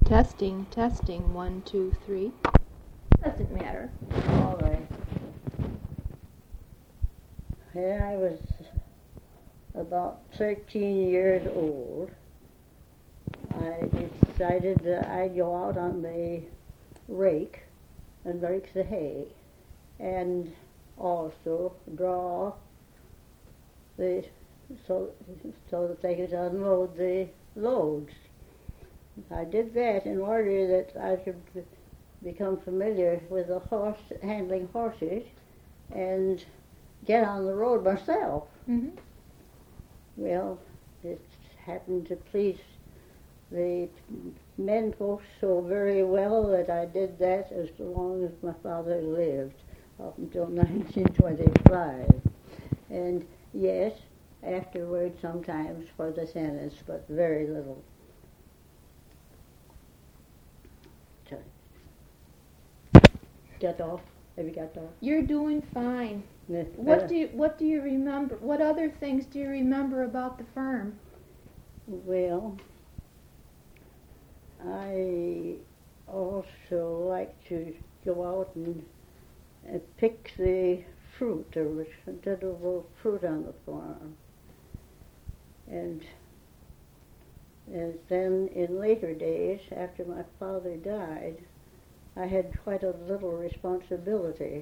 Testing, testing, 1, 2, 3. Doesn't matter. All right. When I was about 13 years old, I decided that I'd go out on the rake and rake the hay, and also draw the so that they could unload the loads. I did that in order that I could become familiar with the handling horses and get on the road myself. Mm-hmm. Well, it happened to please the men folks so very well that I did that as long as my father lived, up until 1925. And yes, afterward sometimes for the tenants, but very little. Get off? Have you got off? You're doing fine. Yes. What do you remember? What other things do you remember about the farm? Well, I also like to go out and pick the fruit. There was considerable fruit on the farm. And then in later days, after my father died, I had quite a little responsibility.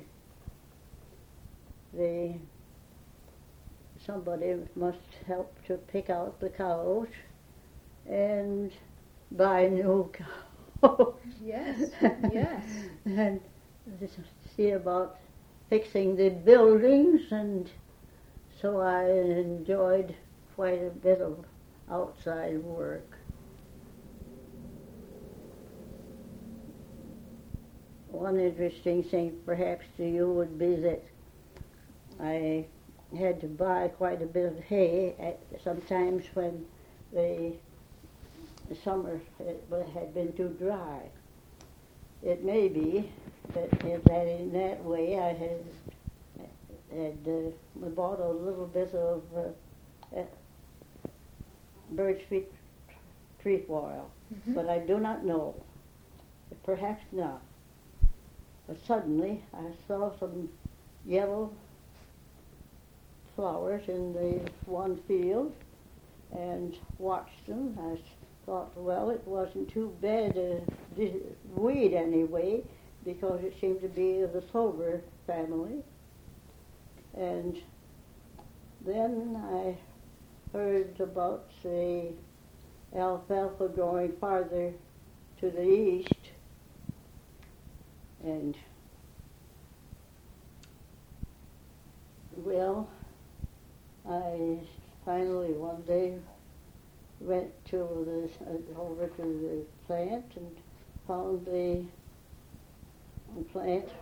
Somebody must help to pick out the cows and buy new cows. Yes, yes. And see about fixing the buildings, and so I enjoyed quite a bit of outside work. One interesting thing perhaps to you would be that I had to buy quite a bit of hay sometimes when the summer had been too dry. It may be that in that way I had bought a little bit of birch trefoil, Mm-hmm. but I do not know. Perhaps not. But suddenly I saw some yellow flowers in the one field and watched them. I thought, well, it wasn't too bad a weed anyway, because it seemed to be of the clover family. And then I heard about the alfalfa growing farther to the east, and well, I finally one day went over to the plant and found the plant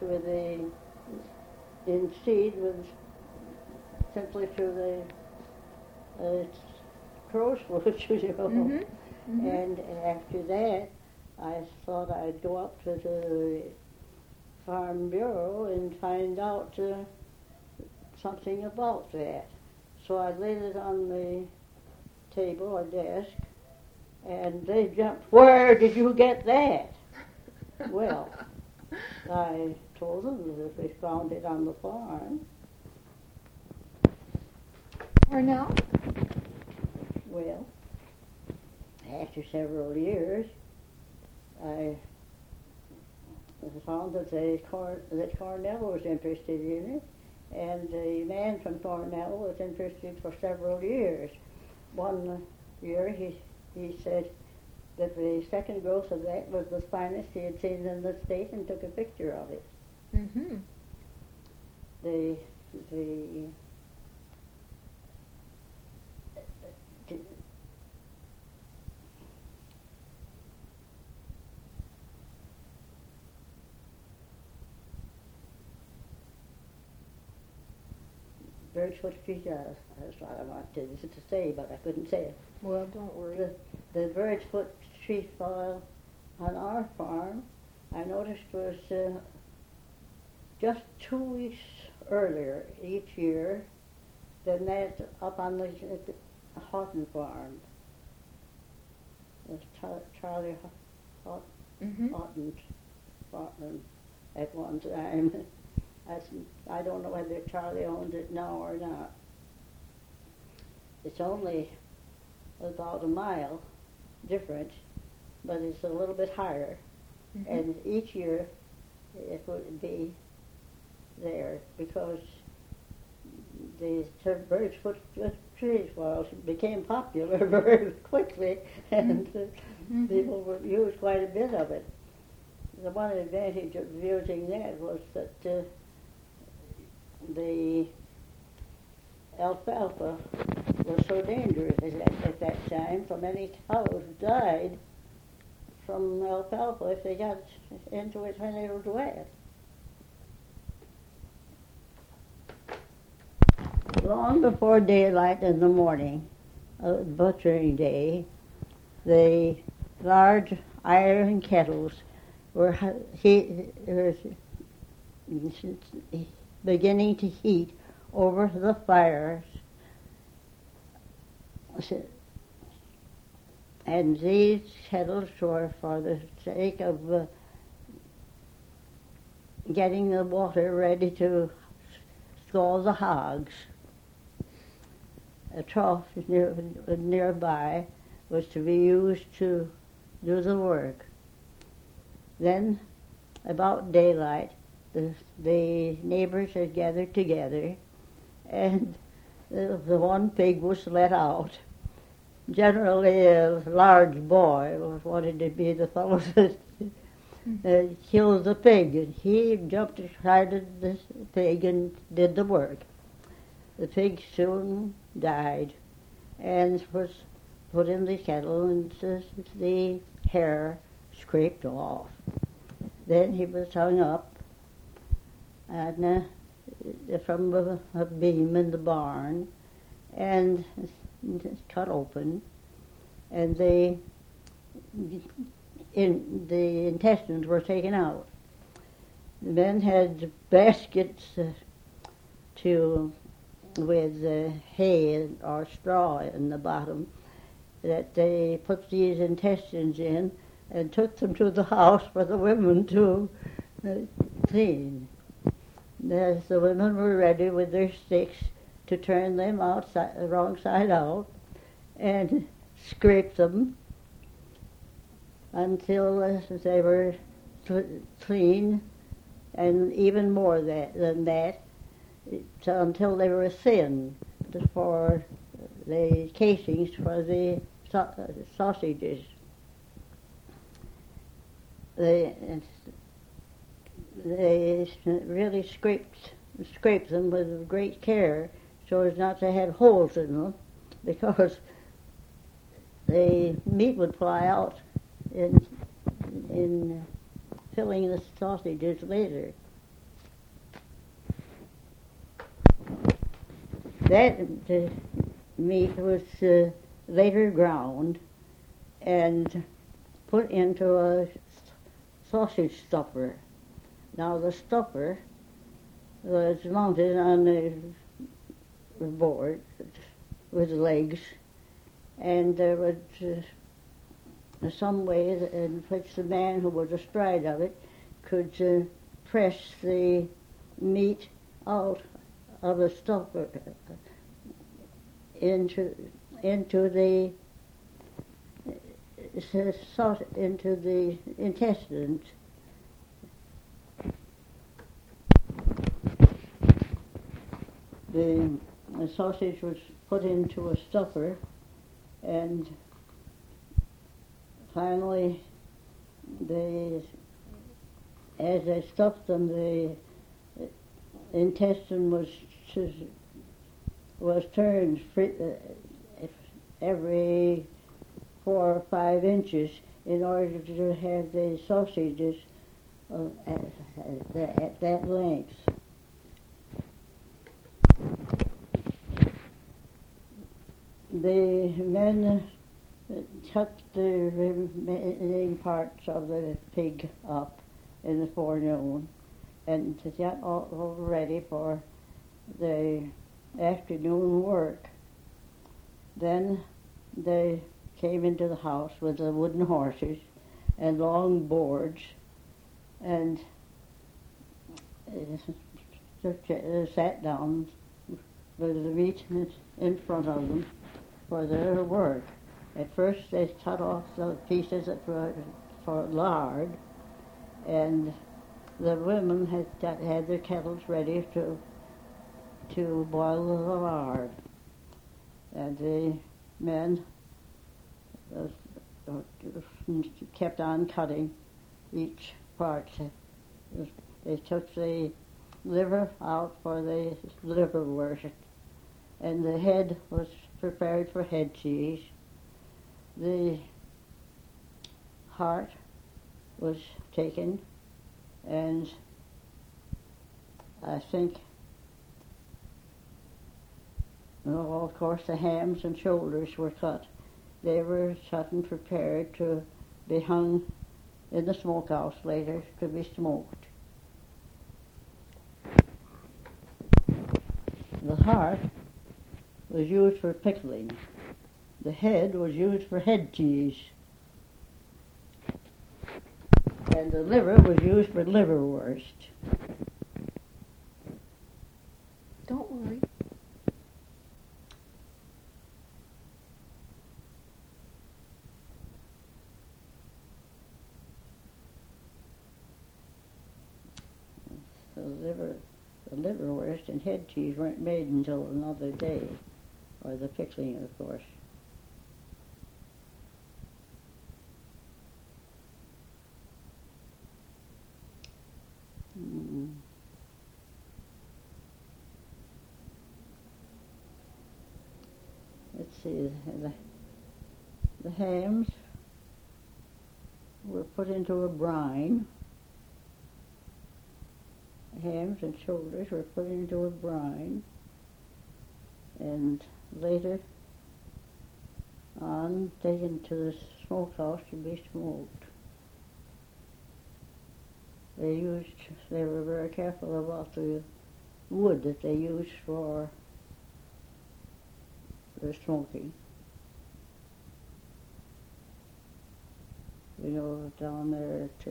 in seed was simply through the crow's foot, you know. Mm-hmm. Mm-hmm. And after that, I thought I'd go up to the Farm Bureau and find out something about that. So I laid it on the table or desk, and they jumped, "Where did you get that?" Well, I told them that we found it on the farm. Cornell? Well, after several years, I found that Cornell was interested in it, and the man from Cornell was interested for several years. One year he said that the second growth of that was the finest he had seen in the state, and took a picture of it. Mm-hmm. The birchwood tree, that's what I wanted to say, but I couldn't say it. Well, don't worry. The birchwood trefoil on our farm, I noticed was just 2 weeks earlier each year than that up on the Houghton farm. Charlie Houghton farm at one time. I don't know whether Charlie owns it now or not. It's only about a mile difference, but it's a little bit higher. And each year it would be there because the birch foot trees became popular very quickly, and people would use quite a bit of it. The one advantage of using that was that the alfalfa was so dangerous at that time, so many cows died from alfalfa if they got into it when it was wet. Long before daylight in the morning, butchering day, the large iron kettles were beginning to heat over the fires, and these kettles were for the sake of getting the water ready to scald the hogs. A trough nearby was to be used to do the work. Then, about daylight, the neighbors had gathered together, and the one pig was let out. Generally, a large boy wanted to be the fellow that killed the pig, and he jumped astride of the pig and did the work. The pig soon died and was put in the kettle, and the hair scraped off. Then he was hung up and from a beam in the barn and cut open, and the intestines were taken out. The men had baskets with hay or straw in the bottom that they put these intestines in and took them to the house for the women to clean. As the women were ready with their sticks to turn them outside, the wrong side out, and scrape them until they were clean, and even more than that, until they were thin for the casings for the sausages. They really scraped them with great care so as not to have holes in them, because the meat would fly out in filling the sausages later. That meat was later ground and put into a sausage stuffer. Now the stuffer was mounted on a board with legs, and there was some way in which the man who was astride of it could press the meat out of the stuffer into the intestines. The sausage was put into a stuffer, and finally, as they stuffed them, the intestine was turned every 4 or 5 inches in order to have the sausages at that length. The men cut the remaining parts of the pig up in the forenoon and got all ready for the afternoon work. Then they came into the house with the wooden horses and long boards, and sat down with the meat in front of them for their work. At first they cut off the pieces for lard, and the women had their kettles ready to boil the lard, and the men kept on cutting each part. They took the liver out for the liverwurst, and the head was prepared for head cheese. The heart was taken, and I think, of course, the hams and shoulders were cut. They were cut and prepared to be hung in the smokehouse later to be smoked. The heart was used for pickling. The head was used for head cheese. And the liver was used for liverwurst. Don't worry. The liverwurst and head cheese weren't made until another day, or the pickling, of course. Let's see, the hams were put into a brine. Hams and shoulders were put into a brine, and later on taken to the smokehouse to be smoked. They were very careful about the wood that they used for the smoking. You know, down there at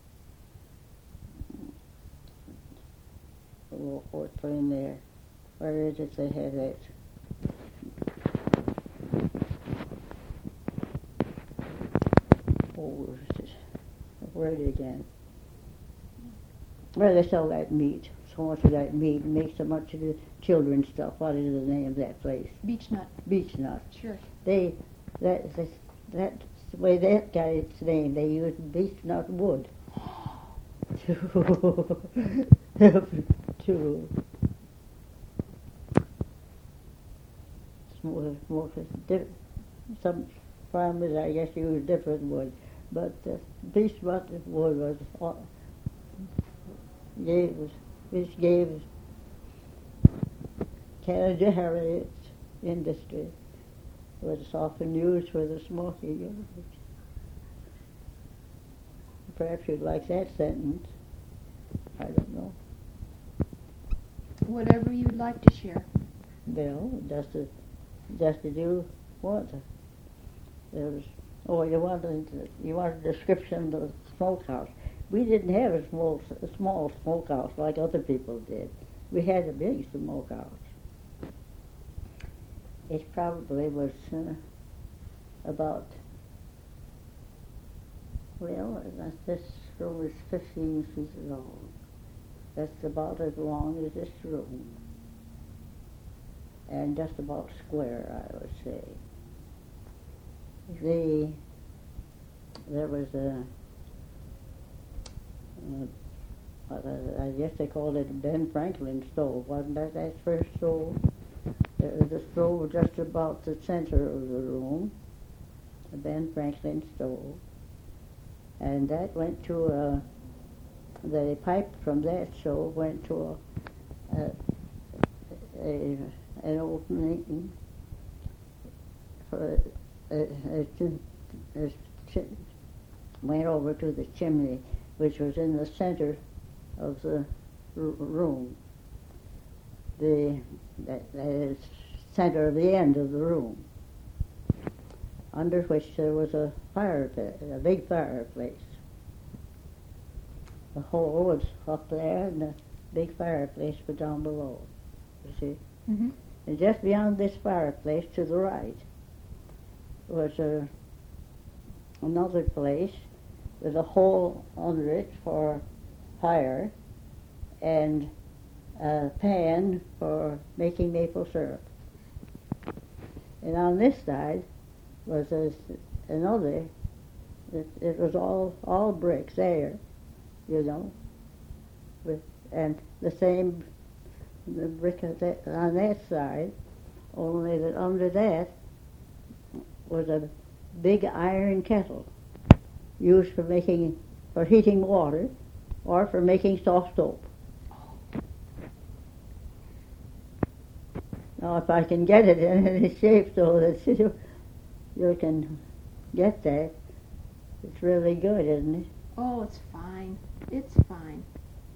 the little Fort Plain there, where is it they had it? Oh, where is it again? Where they sell that meat, so much of that meat, and make so much of the children's stuff. What is the name of that place? Beechnut. Beechnut. Sure. That's the way that got its name. They used beechnut wood to smoke it. Some farmers, I guess, use different wood, but beechnut wood gave Canada its industry. Was often used for the smoking. Perhaps you'd like that sentence. I don't know. Whatever you'd like to share. Well, just to do what? There was, you want a description of the smokehouse. We didn't have a small smokehouse like other people did. We had a big smokehouse. It probably was this room is 15 feet long. That's about as long as this room. And just about square, I would say. There was I guess they called it a Ben Franklin stove. Wasn't that first stove? The stove was just about the center of the room, a Ben Franklin stove. And that went to the pipe from that stove went to an opening for went over to the chimney, which was in the center of the room. That is center of the end of the room. under which there was a big fireplace. The hole was up there, and the big fireplace was down below. You see, Mm-hmm. and just beyond this fireplace, to the right, was another place with a hole under it for fire, and a pan for making maple syrup. And on this side was another. It was all bricks there, you know, and the same the brick on that side, only that under that was a big iron kettle used for heating water or for making soft soap. Now, if I can get it in any shape so that you can get that, it's really good, isn't it? Oh, it's fine. It's fine.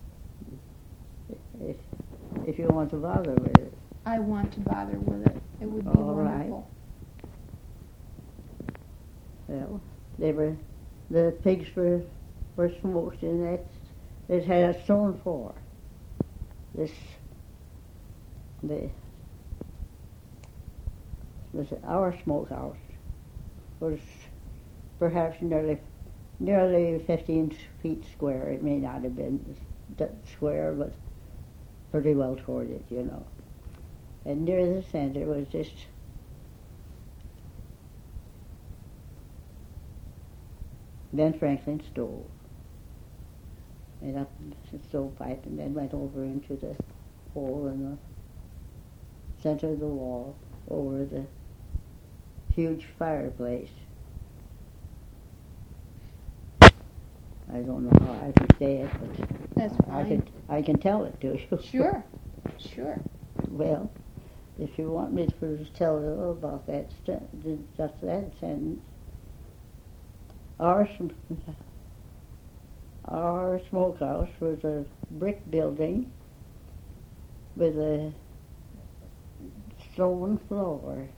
If you want to bother with it. I want to bother with it. It would be All right. wonderful. Well, the pigs were smoked in that. It had a stone floor. Our smokehouse was perhaps nearly 15 feet square. It may not have been that square, but pretty well toward it, you know. And near the center was just Ben Franklin's stove. Made up the stovepipe and then went over into the hole in the center of the wall over the huge fireplace. I don't know how I could say it, but That's fine. I can tell it to you. Sure. Sure. Well, if you want me to tell you about that, just that sentence, our smokehouse was a brick building with a stone floor.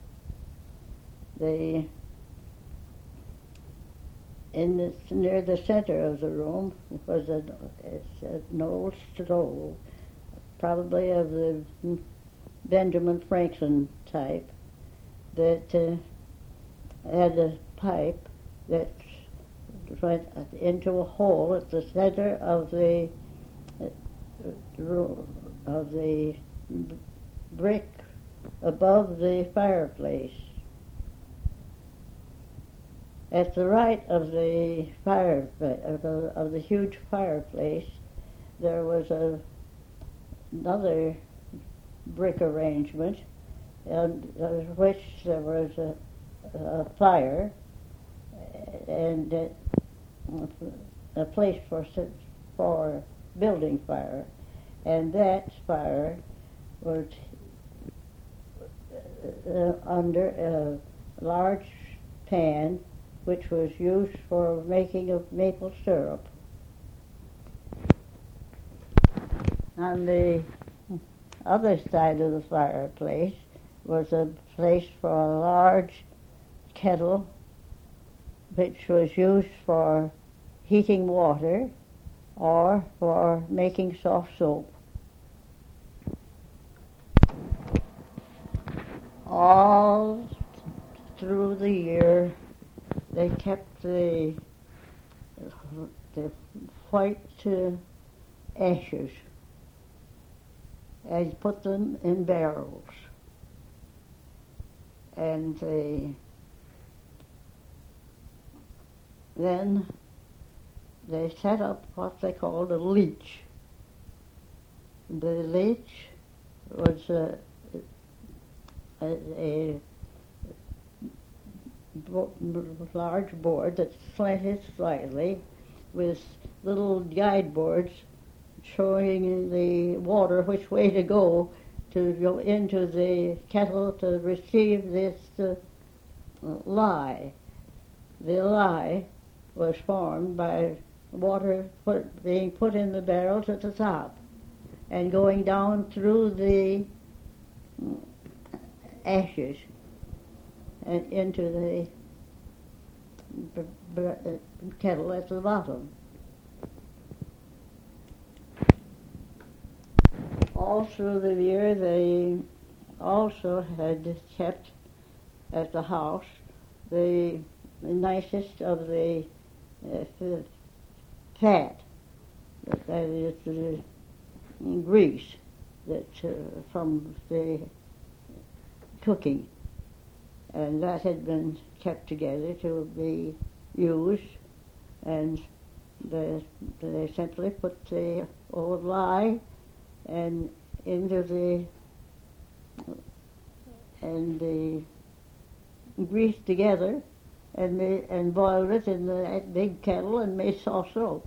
Near the center of the room was an old stove, probably of the Benjamin Franklin type, that had a pipe that went into a hole at the center of the brick above the fireplace. At the right of the of the huge fireplace, there was another brick arrangement, and which there was a fire and a place for building fire, and that fire was under a large pan which was used for making of maple syrup. On the other side of the fireplace was a place for a large kettle which was used for heating water or for making soft soap. All through the year they kept the white ashes and put them in barrels, and then they set up what they called a leach. The leach was a large board that slanted slightly with little guide boards showing the water which way to go into the kettle to receive this lye. The lye was formed by water being put in the barrels at the top and going down through the ashes and into the kettle at the bottom. All through the year they also had kept at the house the nicest of the fat, that is the grease that from the cooking, and that had been kept together to be used, and they simply put the old lye and into the grease together, and boiled it in that big kettle and made soft soap.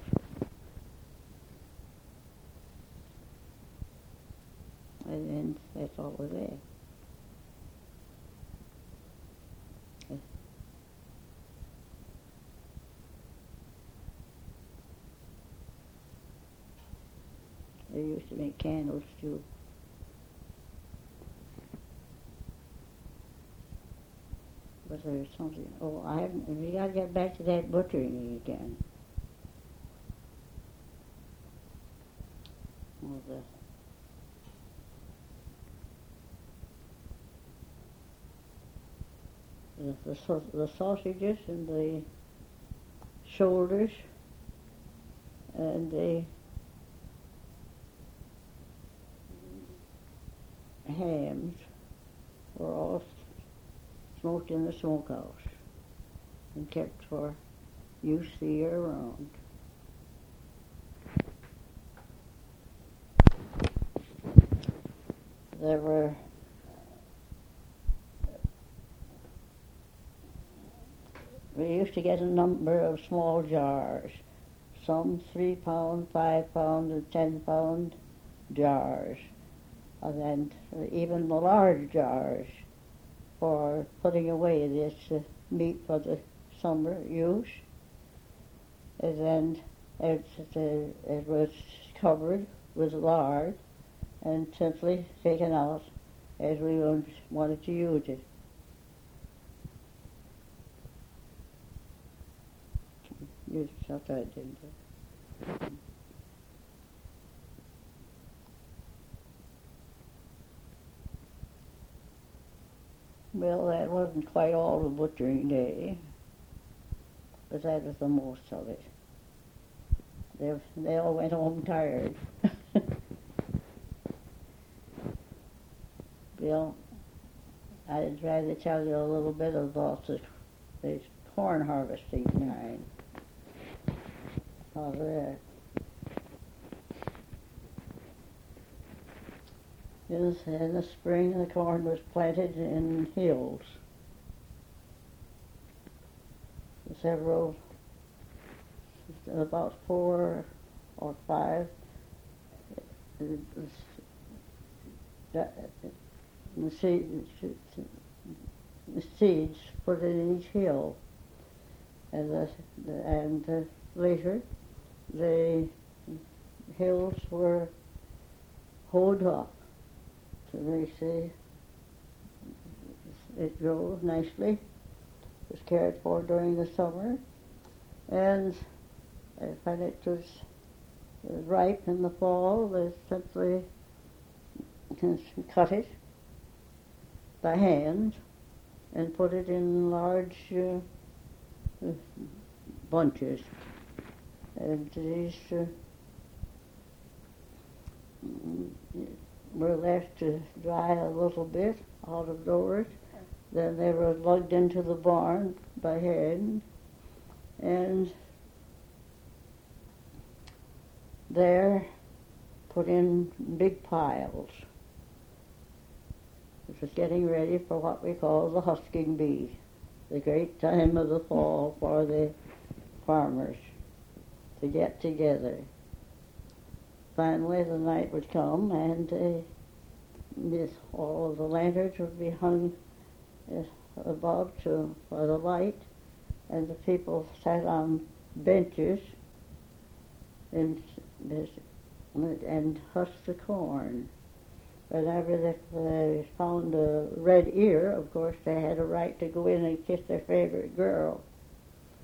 And that's all was there. They used to make candles too. But there's something. Oh, we got to get back to that butchering again. Oh, the sausages and the shoulders and the hams were all smoked in the smokehouse and kept for use the year round. There were we used to get a number of small jars, some 3 pound, 5 pound, and 10 pound jars, and even the large jars for putting away this meat for the summer use. And then it was covered with lard and simply taken out as we wanted to use it. You shut that, didn't you? Well, that wasn't quite all the butchering day, but that was the most of it. They all went home tired. Bill, I'd rather tell you a little bit about the corn harvesting time. How's that? In the spring, the corn was planted in hills. Several, about 4 or 5, the seeds put in each hill, and later the hills were hoed up. So they say it grew nicely, was cared for during the summer, and when it was ripe in the fall, they simply cut it by hand and put it in large bunches. And these were left to dry a little bit out of doors. Then they were lugged into the barn by hand, and there put in big piles. It was getting ready for what we call the husking bee, the great time of the fall for the farmers to get together. Finally, the night would come, and all of the lanterns would be hung above for the light, and the people sat on benches and husked the corn. Whenever they found a red ear, of course, they had a right to go in and kiss their favorite girl.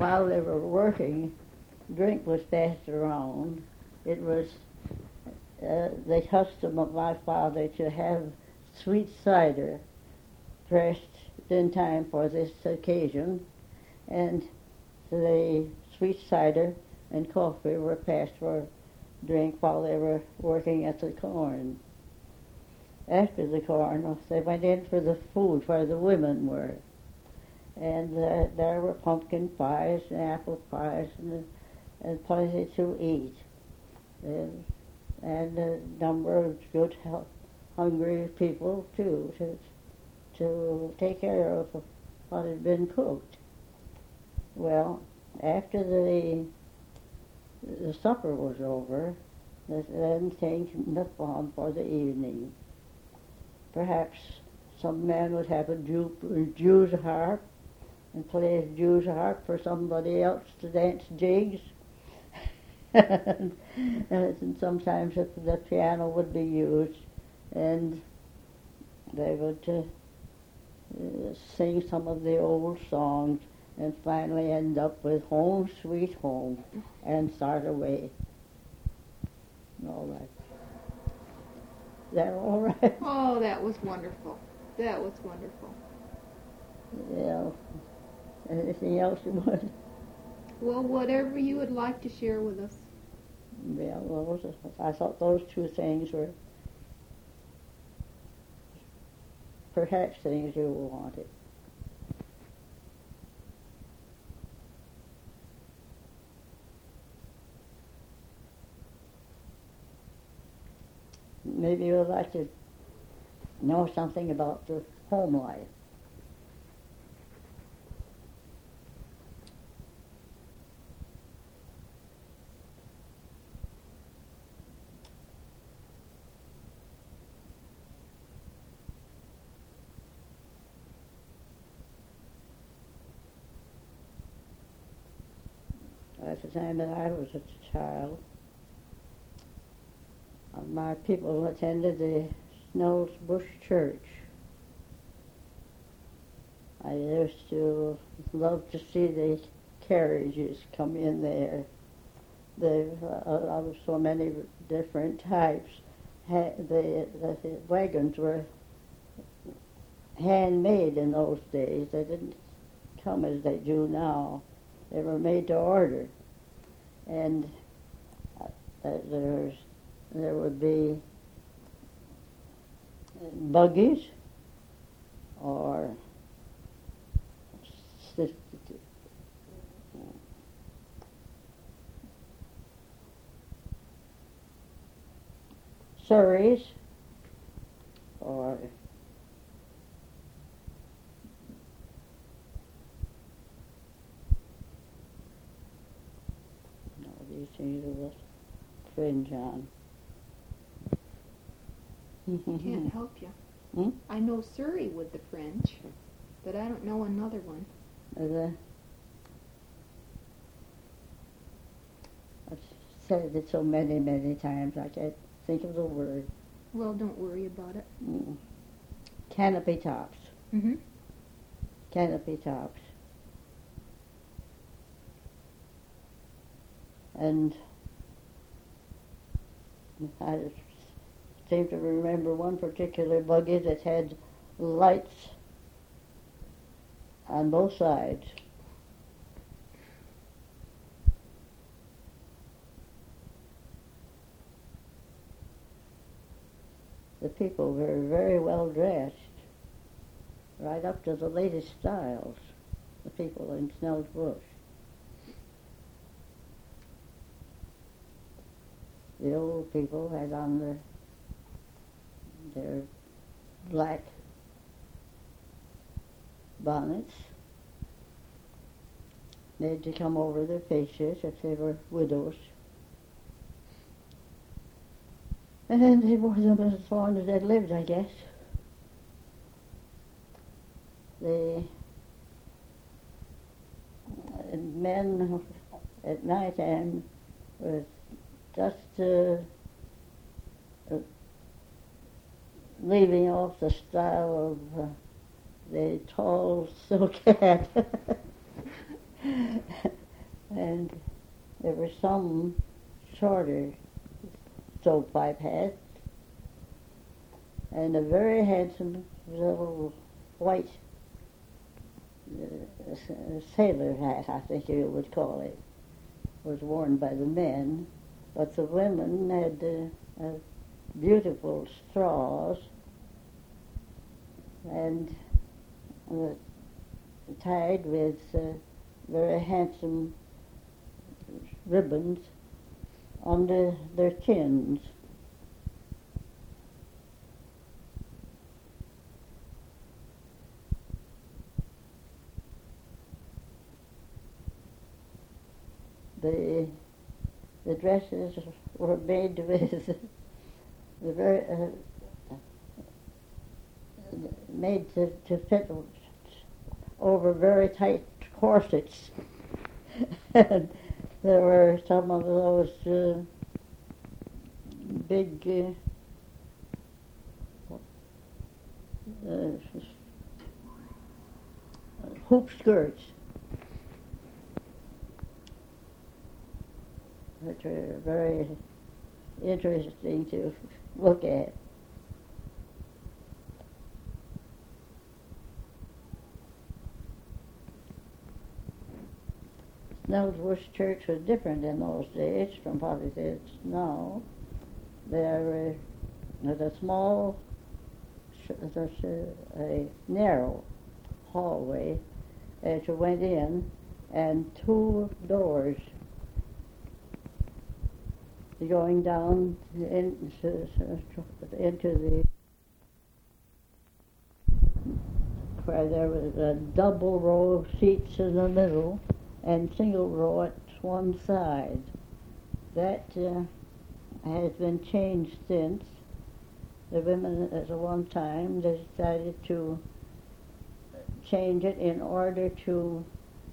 while they were working, drink was passed around. It was the custom of my father to have sweet cider pressed in time for this occasion, and the sweet cider and coffee were passed for drink while they were working at the corn. After the corn, they went in for the food where the women were. And there were pumpkin pies and apple pies and plenty to eat. And a number of good, hungry people, too, to take care of what had been cooked. Well, after the supper was over, then came the fun for the evening. Perhaps some man would have a Jew's harp and play his Jew's harp for somebody else to dance jigs. And sometimes the piano would be used, and they would sing some of the old songs, and finally end up with Home Sweet Home and start away. All right. Is that all right? Oh, that was wonderful. That was wonderful. Yeah. Anything else you want? Well, whatever you would like to share with us. Yeah, I thought those two things were perhaps things you wanted. Maybe you would like to know something about the home life. At the time that I was a child, my people attended the Snow's Bush Church. I used to love to see the carriages come in there. There were so many different types. The wagons were handmade in those days. They didn't come as they do now. They were made to order. And there would be buggies or surreys or these things are the fringe on. Can't help you. Hmm? I know Surrey with the fringe, but I don't know another one. I've said it so many, many times I can't think of the word. Well, don't worry about it. Canopy tops. Mm-hmm. Canopy tops. And I seem to remember one particular buggy that had lights on both sides. The people were very well dressed, right up to the latest styles, the people in Snell's Bush. The old people had on their black bonnets. They had to come over their faces if they were widows. And they wore them as long as they'd lived, I guess. The men at night time was just leaving off the style of the tall silk hat And there were some shorter stovepipe hats, and a very handsome little white sailor hat, I think you would call it, was worn by the men, but the women had beautiful straws and tied with very handsome ribbons under their chins. The dresses were made with the very made to fit over very tight corsets. And there were some of those big hoop skirts, which are very interesting to look at. Snellsworth Church was different in those days from what it is now. There was a small, a narrow hallway as you went in, and two doors going down into the where there was a double row of seats in the middle and single row at one side. That has been changed since. The women at one time decided to change it in order to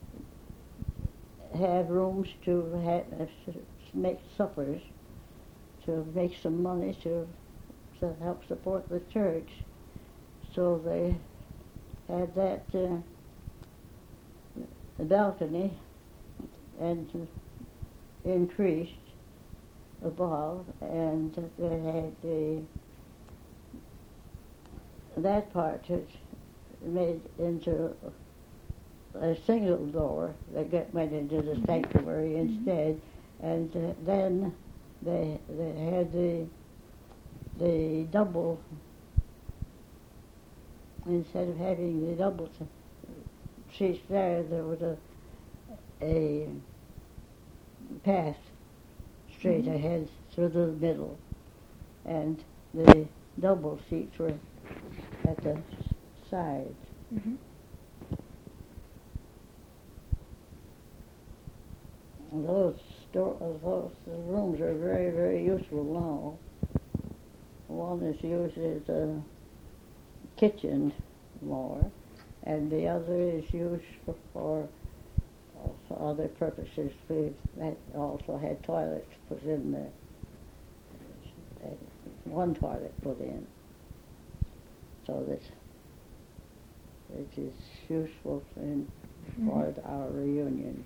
have rooms to make suppers, to make some money to help support the church. So they had that balcony and increased above, and they had that part made into a single door that went into the sanctuary instead, and then they had the double, instead of having the double seats there was a path straight ahead through the middle, and the double seats were at the sides. Mm-hmm. Those rooms are very, very useful now. One is used as a kitchen more, and the other is used for other purposes. We also had toilets put in there. One toilet put in, so that it is useful for our reunions.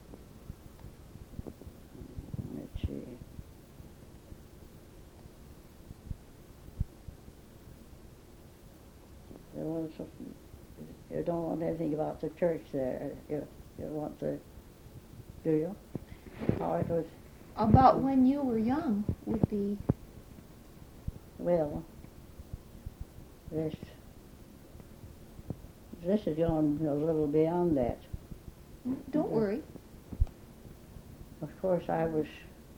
Let's see. You don't want anything about the church there. You want the, do you? How it was? About when you were young would be. Well, this is going a little beyond that. Don't worry. Of course, I was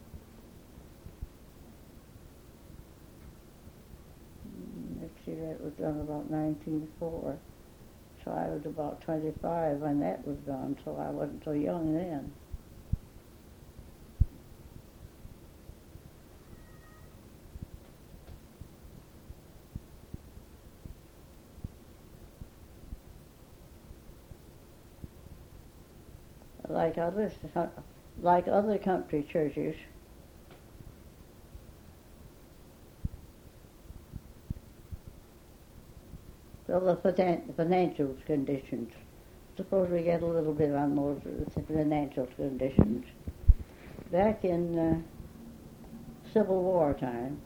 that was done about 1904. So I was about 25 when that was done, so I wasn't so young then. Like other country churches, well, the financial conditions suppose we get a little bit on those financial conditions. Back in Civil War time,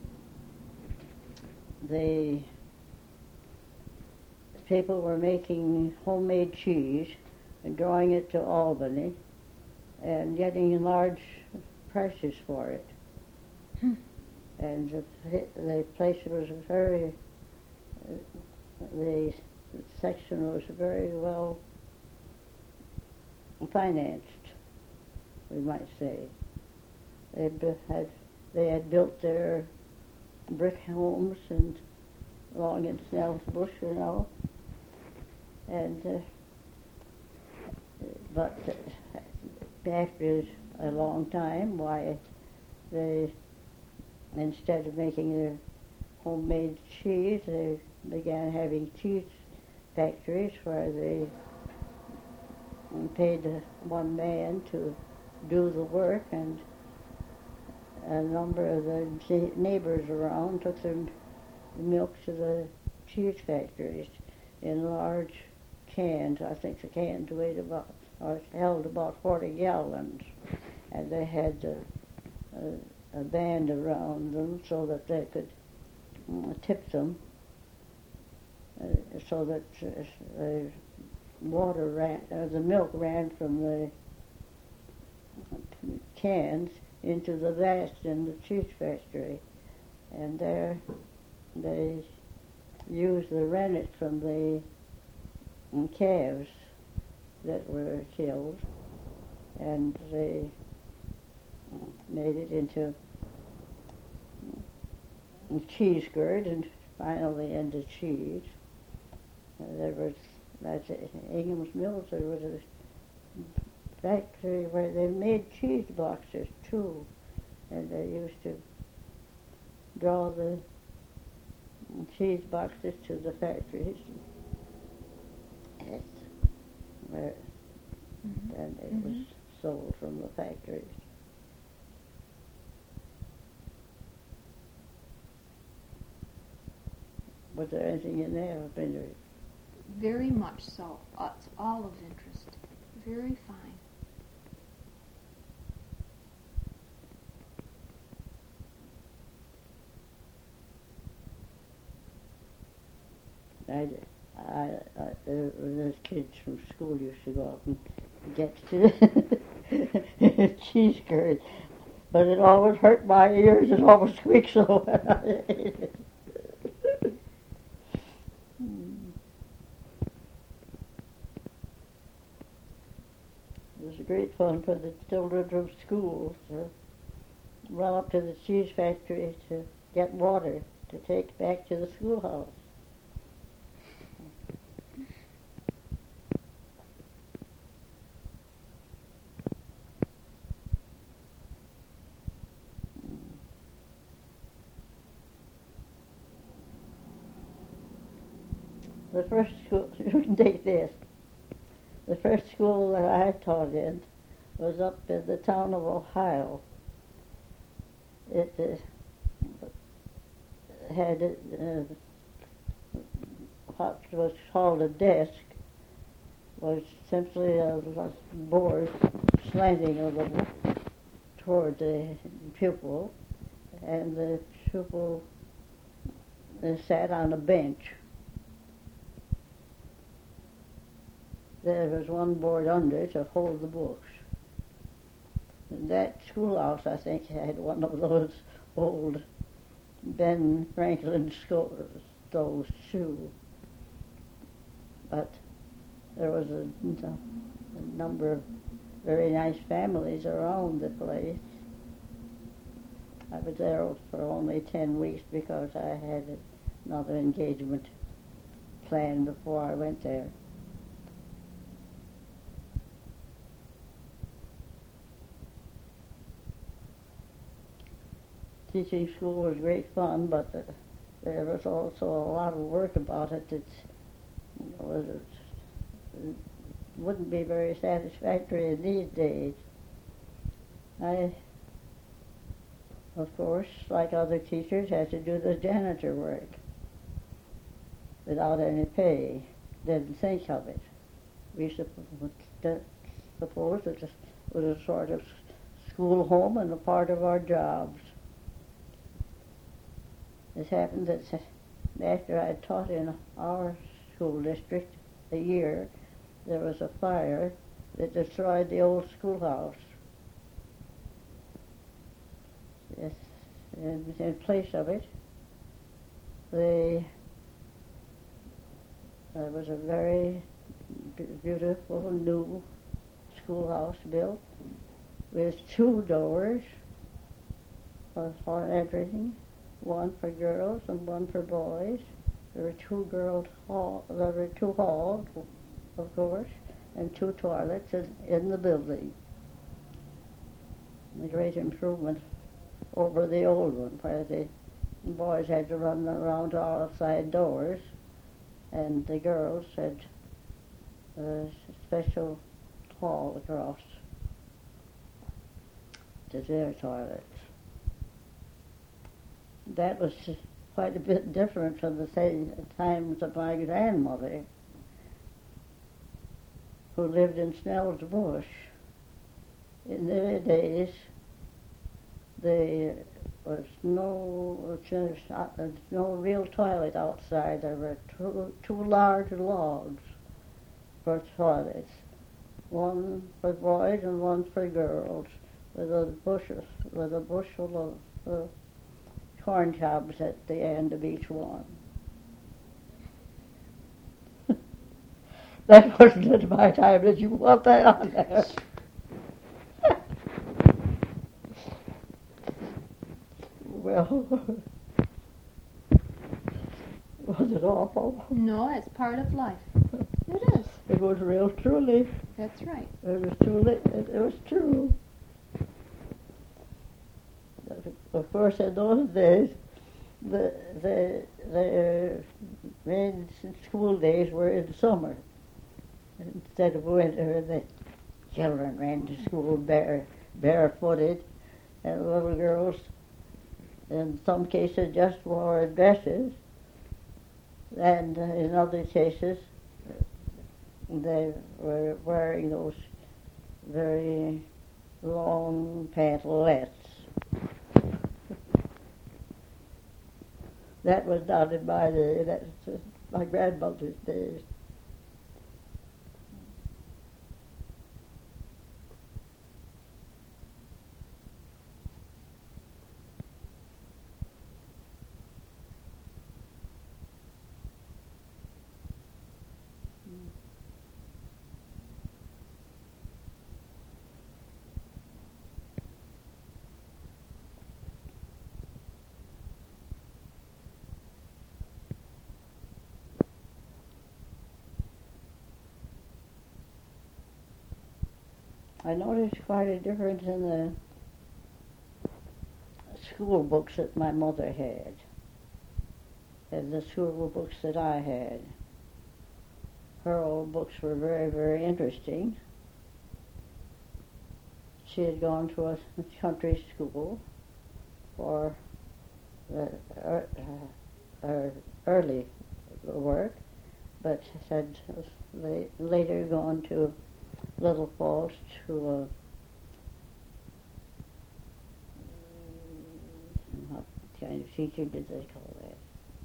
the people were making homemade cheese and drawing it to Albany and getting large prices for it. And the place was very, the section was very well financed, we might say. They had built their brick homes and along in Snell's Bush, you know, and but after a long time, why they, instead of making their homemade cheese, they began having cheese factories where they paid one man to do the work, and a number of the neighbors around took their milk to the cheese factories in large cans. I think the cans weighed about, or held about 40 gallons, and they had a band around them so that they could tip them, so that the water ran, the milk ran from the cans into the vats in the cheese factory, and there they used the rennet from the calves that were killed, and they made it into cheese curd and finally into cheese. There was, at Ingham's Mills, there was a factory where they made cheese boxes too, and they used to draw the cheese boxes to the factories, where, and it was sold from the factories. Was there anything in there? Very much so. It's all of interest. Very fine. Those kids from school used to go up and get to cheese curd, but it always hurt my ears. It always squeaked so when I ate it. It was great fun for the children from school to run up to the cheese factory to get water to take back to the schoolhouse. The first school, you can take this. The first school that I taught in was up in the town of Ohio. It had what was called a desk, was simply a board slanting a little toward the pupil, and the pupil sat on a bench. There was one board under to hold the books. And that schoolhouse, I think, had one of those old Ben Franklin stoves too. But there was a number of very nice families around the place. I was there for only 10 weeks because I had another engagement planned before I went there. Teaching school was great fun, but there was also a lot of work about it that wouldn't be very satisfactory in these days. I, of course, like other teachers, had to do the janitor work without any pay. Didn't think of it. We suppose it was a sort of school home and a part of our jobs. It happened that after I had taught in our school district a year, there was a fire that destroyed the old schoolhouse. Yes, and in place of it, there was a very beautiful new schoolhouse built with 2 doors for everything, one for girls and one for boys. There were 2 halls, of course, and 2 toilets in the building. A great improvement over the old one, where the boys had to run around to outside doors, and the girls had a special hall across to their toilets. That was quite a bit different from the same times of my grandmother, who lived in Snell's Bush. In their days, there was no real toilet outside. There were two large logs for toilets, one for boys and one for girls, with a bushel of corn cobs at the end of each one. That wasn't at my time. Did you want that on there? Well, was it awful? No, it's part of life. It is. It was real truly. That's right. It was truly. It was true. Of course, in those days, the main school days were in summer instead of winter. The children ran to school barefooted, and little girls, in some cases, just wore dresses, and in other cases, they were wearing those very long pantalettes. That was not in my day. That's my grandmother's days. I noticed quite a difference in the school books that my mother had and the school books that I had. Her old books were very, very interesting. She had gone to a country school for her early work, but had later gone to Little Falls to what kind of teacher did they call that?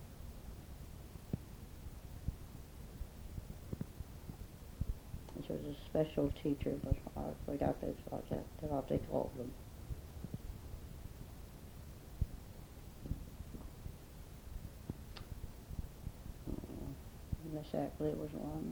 It was a special teacher, but I forgot what they called them. Miss Ackley was one.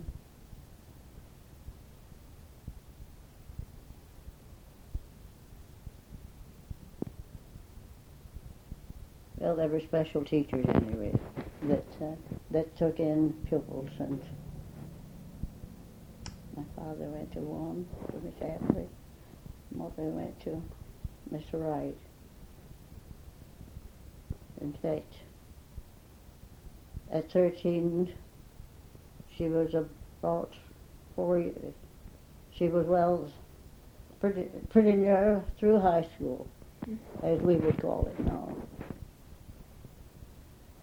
Well, there were special teachers anyway that took in pupils, and my father went to one, to Miss Ackley. Mother went to Miss Wright. In fact, at 13, she was about 4 years. She was pretty near through high school, as we would call it now.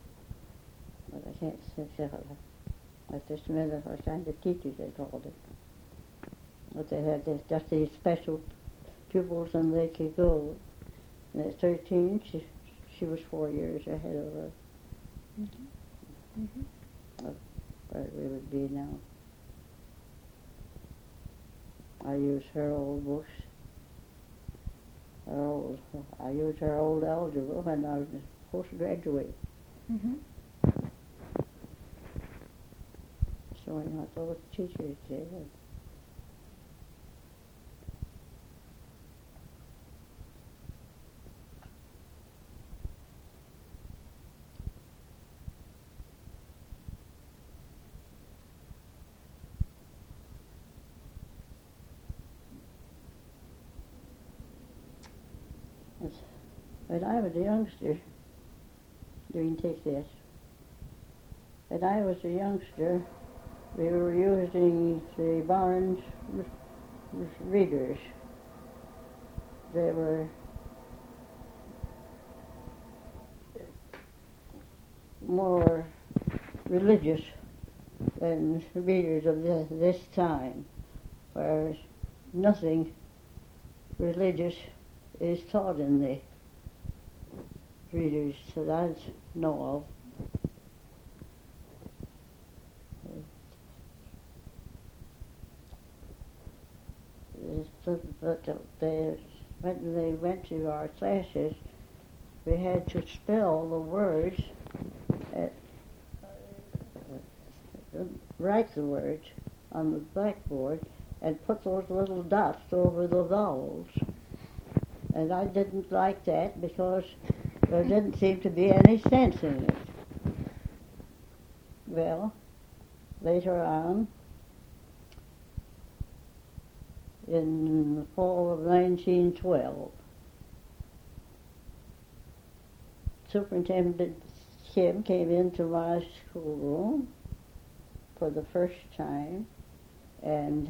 But I can't say at this minute what kind of teachers they called it. But they had just these special pupils and they could go. And at 13, she was 4 years ahead of us. Mm-hmm. Mm-hmm. Where we would be now. I use her old books. I used her old algebra when I was postgraduate. Mm-hmm. Showing what those teachers did. When I was a youngster, you can take this. When I was a youngster, we were using the Barnes readers. They were more religious than readers of this time, whereas nothing religious is taught in the readers that I know of. But when they went to our classes, we had to spell the words, write the words on the blackboard, and put those little dots over the vowels. And I didn't like that because there didn't seem to be any sense in it. Well, later on, in the fall of 1912, Superintendent Kim came into my schoolroom for the first time and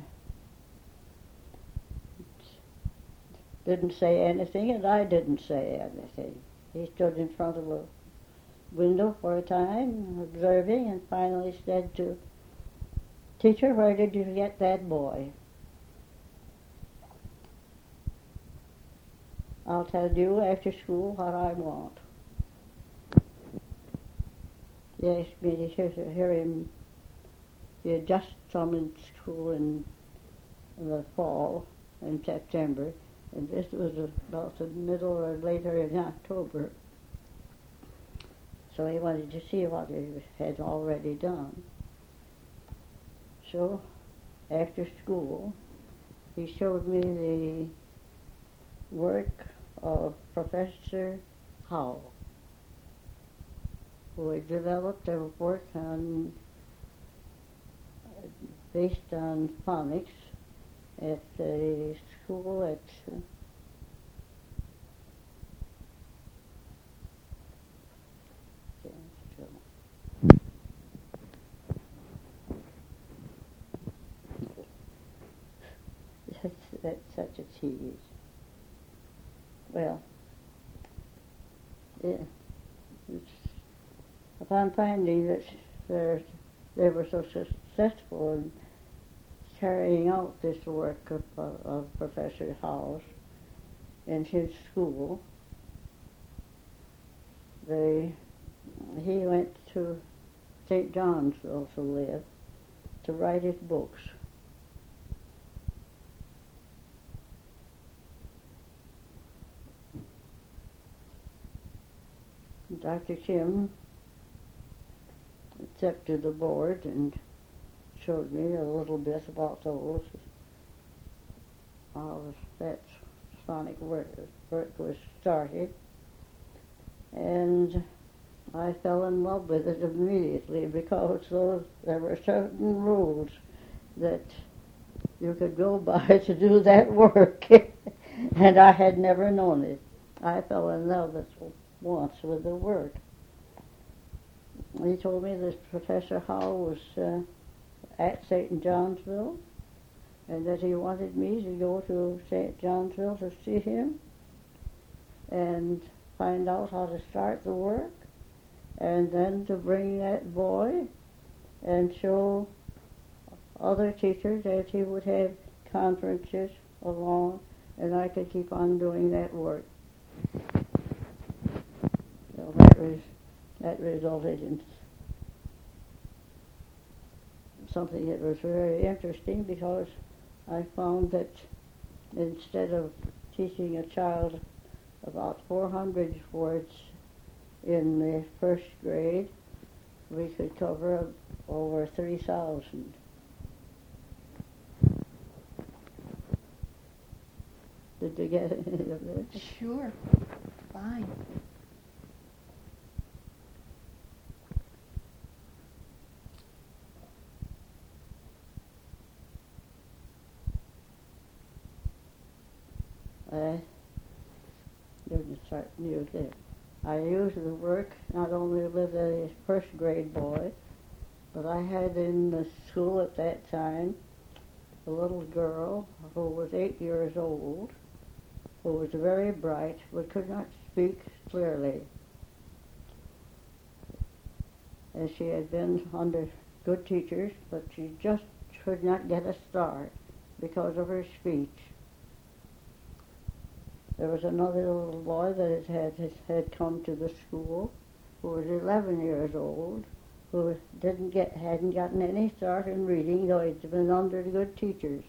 didn't say anything, and I didn't say anything. He stood in front of a window for a time, observing, and finally said to, "Teacher, where did you get that boy?" "I'll tell you after school what I want." He asked me to hear him. He had just come in school in the fall, in September, and this was about the middle or later in October. So he wanted to see what he had already done. So, after school, he showed me the work of Professor Howe, who had developed a work based on phonics at the school at that's such a tease. Well, upon finding that they were so successful in carrying out this work of Professor Howe's in his school, he went to St. Johnsville to live, to write his books. Dr. Kim accepted the board and showed me a little bit about those, how that sonic work was started, and I fell in love with it immediately because there were certain rules that you could go by to do that work, and I had never known it. I fell in love once with the work. He told me that Professor Howe was at St. Johnsville, and that he wanted me to go to St. Johnsville to see him and find out how to start the work, and then to bring that boy and show other teachers that he would have conferences along, and I could keep on doing that work. So that resulted in something that was very interesting, because I found that instead of teaching a child about 400 words in the first grade, we could cover over 3,000. Did you get any of this? Sure. Fine. I didn't start new there. I usually work not only with a first grade boy, but I had in the school at that time a little girl who was 8 years old, who was very bright but could not speak clearly. And she had been under good teachers, but she just could not get a start because of her speech. There was another little boy that had come to the school, who was 11 years old, who hadn't gotten any start in reading, though he'd been under good teachers.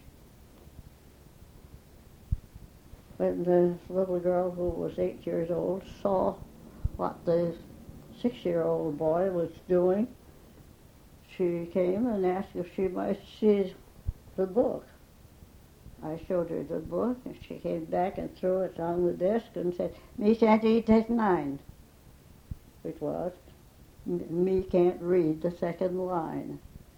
When the little girl, who was 8 years old, saw what the 6-year-old boy was doing, she came and asked if she might see the book. I showed her the book, and she came back and threw it on the desk and said, "Me can't eat that 9," which was, "Me can't read the second line."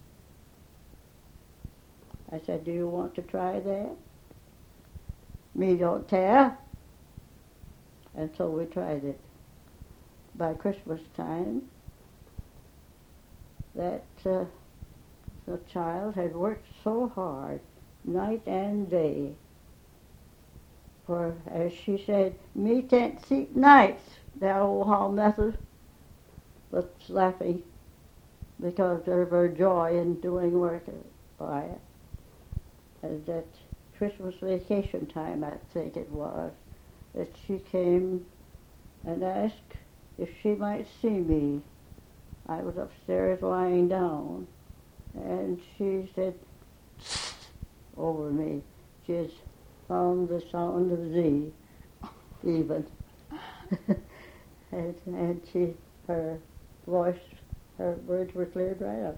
I said, "Do you want to try that?" "Me don't care." And so we tried it. By Christmas time, the child had worked so hard, night and day. For, as she said, "Me can't sleep nights," that old hall method, but laughing because of her joy in doing work by it. And that Christmas vacation time, I think it was, that she came and asked if she might see me. I was upstairs lying down, and she said, over me. She has found the sound of Z, even. and her voice, her words were cleared right up.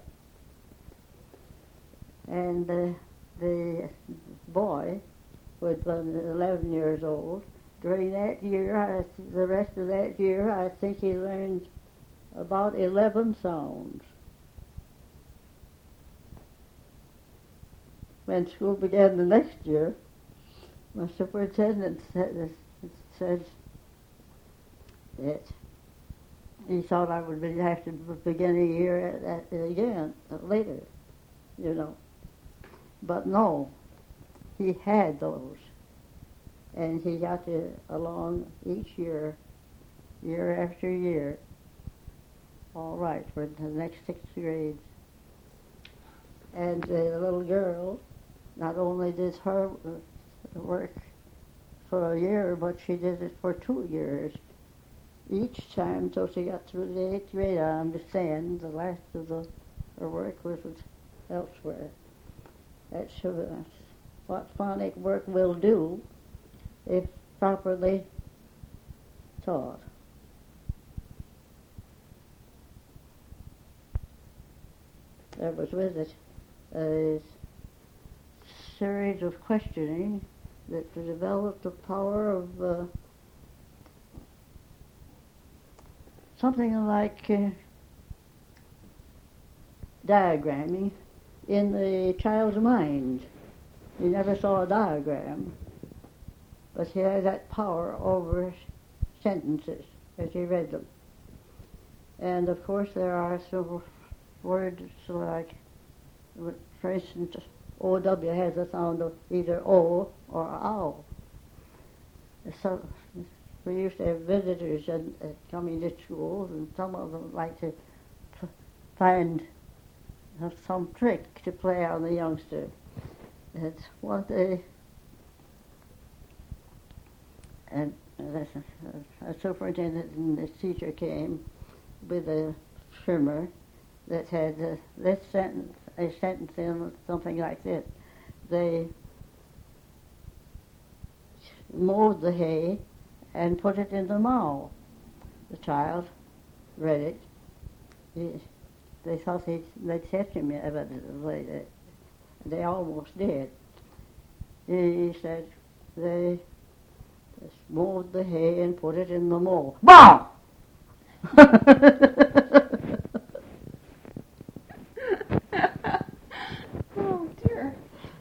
And the boy, who had been 11 years old, during that year, the rest of that year, I think he learned about 11 sounds. When school began the next year, my superintendent said that he thought I would have to begin a year again later, you know. But no, he had those, and he got along each year, year after year, all right, for the next 6th grade. And the little girl, not only did her work for a year, but she did it for 2 years. Each time till she got through the 8th grade, I understand, the last of her work was elsewhere. That's what phonic work will do if properly taught. There was with it a series of questioning that developed the power of something like diagramming in the child's mind. He never saw a diagram, but he had that power over sentences as he read them. And of course there are some words like, for instance, O-W has a sound of either O or ow. So we used to have visitors coming to school, and some of them like to find some trick to play on the youngster. It's one day, and a superintendent and the teacher came with a trimmer that had a sentence in something like this. They mowed the hay and put it in the mow. The child read it. They thought they'd catch him evidently. They almost did. He said they just mowed the hay and put it in the mow. Bah! Oh dear.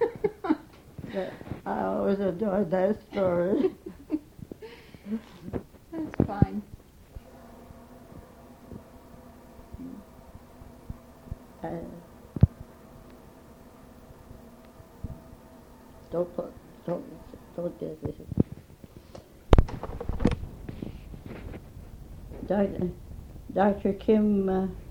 I always enjoyed that story. That's fine. Don't get this. Dr. Kim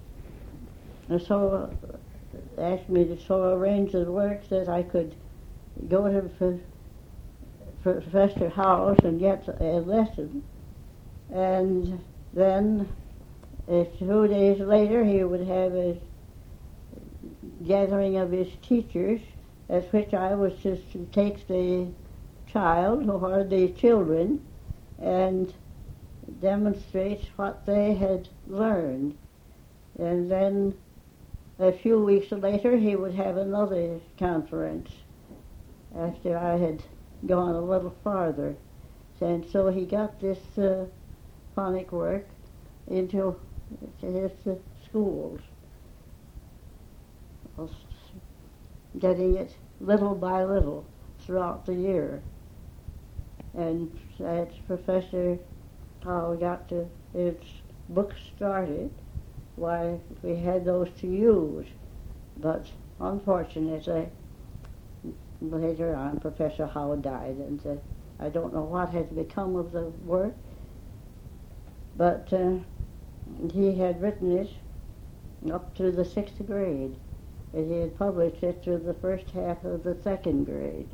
asked me to so arrange the work that I could go to Professor House and get a lesson. And then 2 days later he would have a gathering of his teachers, at which I was to take the child or the children and demonstrate what they had learned. And then a few weeks later he would have another conference after I had gone a little farther. And so he got this phonic work into his schools, getting it little by little throughout the year. And as Professor Powell got his books started, why, we had those to use. But unfortunately, later on, Professor Howe died, and I don't know what has become of the work, but he had written it up to the 6th grade, and he had published it through the first half of the 2nd grade.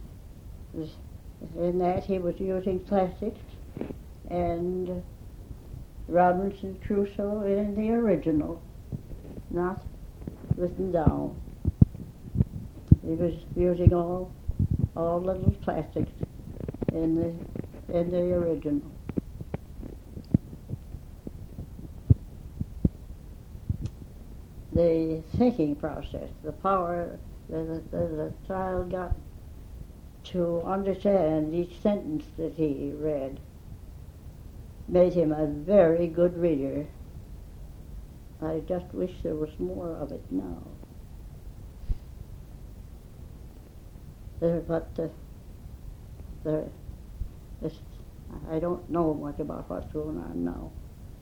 In that he was using classics and Robinson Crusoe in the original, not written down. He was using all little classics in the original. The thinking process, the power that the child got to understand each sentence that he read, made him a very good reader. I just wish there was more of it now. I don't know much about what's going on now.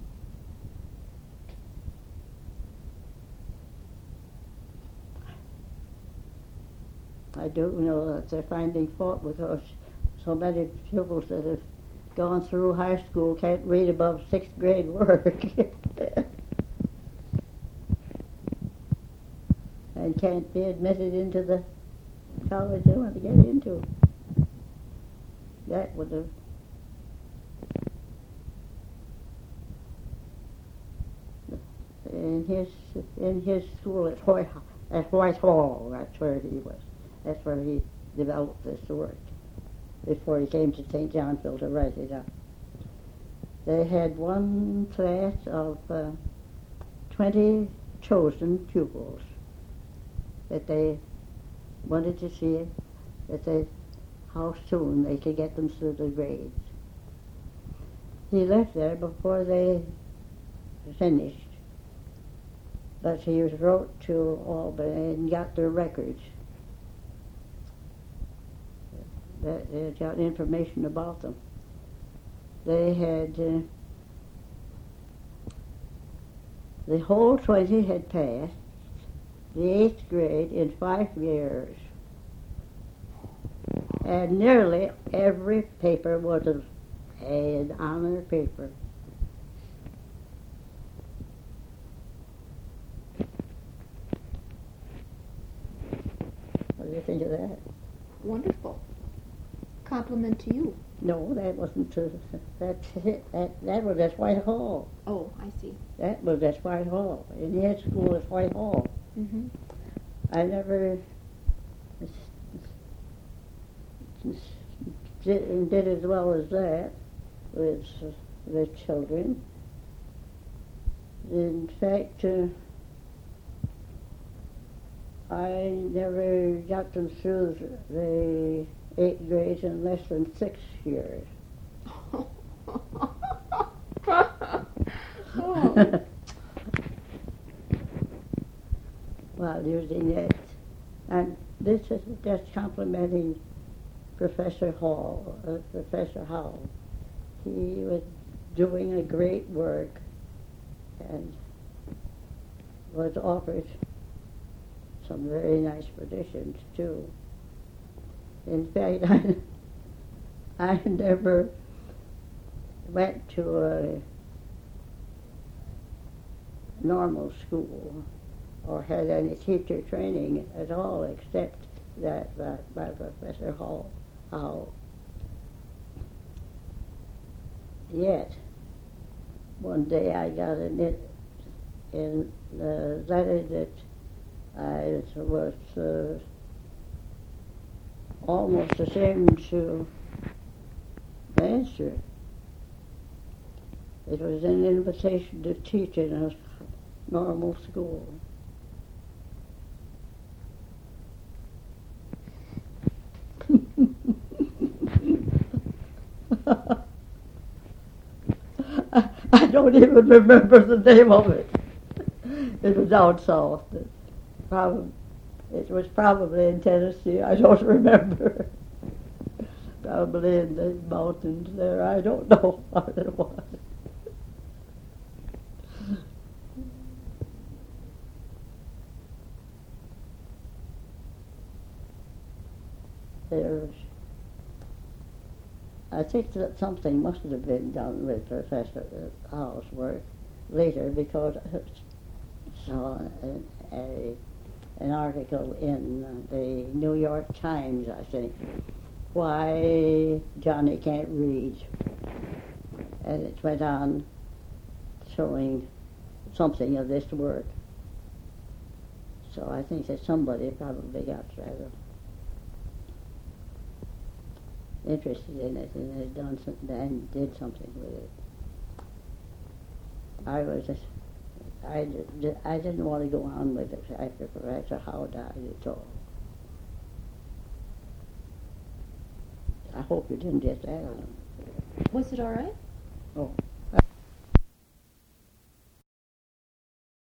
I do know that they're finding fault because so many pupils that have gone through high school can't read above 6th grade work and can't be admitted into the college they want to get into. That would have in his school at Whitehall, that's where he was. That's where he developed this work before he came to St. Johnville to write it up. They had one class of 20 chosen pupils that they wanted to see how soon they could get them through the grades. He left there before they finished, but he wrote to Albany and got their records. That got information about them. They had the whole 20 had passed the 8th grade in 5 years, and nearly every paper was an honor paper. What do you think of that? wonderful. Compliment to you. No, that wasn't true. That was at Whitehall. Oh, I see. That was at Whitehall. In the school at Whitehall. Mm-hmm. I never did as well as that with the children. In fact, I never got them through the 8th grade in less than 6 years. Oh. While using it. And this is just complimenting Professor Hall, Professor Howell. He was doing a great work and was offered some very nice positions too. In fact, I never went to a normal school or had any teacher training at all except that by Professor Hall. Yet, one day I got in the letter that I was almost ashamed to answer. It was an invitation to teach in a normal school. I don't even remember the name of it. It was down south. It was probably in Tennessee. I don't remember. Probably in the mountains there. I don't know what it was. I think that something must have been done with Professor Howell's work later, because I saw an article in the New York Times, I think, why Johnny can't read. And it went on showing something of this work. So I think that somebody probably got rather interested in it and had done something and did something with it. I didn't want to go on with it after Professor Howell died at all. I hope you didn't get that on. Was it all right? Oh.